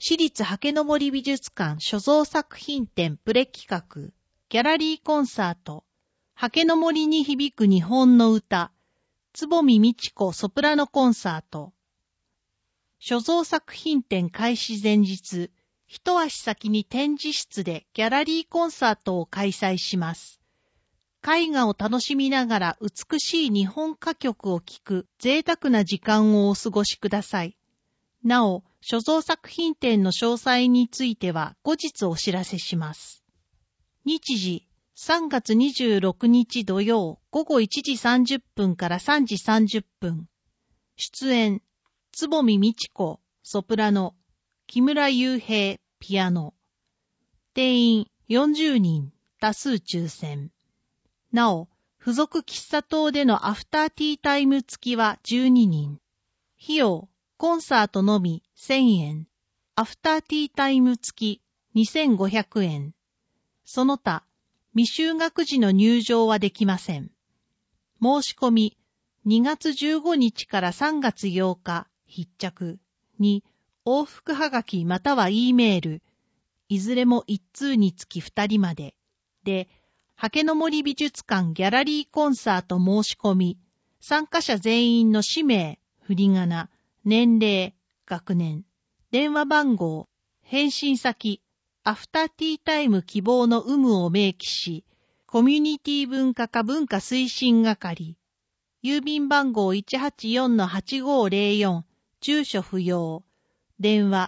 私立竹の森美術館所蔵作品展プレ企画、ギャラリーコンサート、竹の森に響く日本の歌、坪見美智子ソプラノコンサート。所蔵作品展開始前日、一足先に展示室でギャラリーコンサートを開催します。絵画を楽しみながら美しい日本歌曲を聴く贅沢な時間をお過ごしください。なお、所蔵作品展の詳細については後日お知らせします。日時、3月26日土曜午後1時30分から3時30分。出演、坪見美智子、ソプラノ、木村雄平、ピアノ。定員40人、多数抽選。なお、付属喫茶棟でのアフターティータイム付きは12人。費用、コンサートのみ1000円。アフターティータイム付き2500円。その他、未就学時の入場はできません。申し込み、2月15日から3月8日、必着に、往復はがきまたは E メール、いずれも1通につき2人まで、で、竹の森美術館ギャラリーコンサート申し込み、参加者全員の氏名、振り仮名、年齢、学年、電話番号、返信先、アフターティータイム希望の有無を明記し、コミュニティ文化課文化推進係、郵便番号 184-8504、住所不要、電話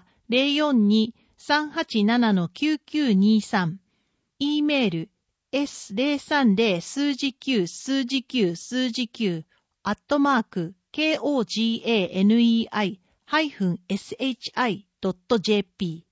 042-387-9923、E メール、s030 数字9数字9数字9@koganei-shi.jp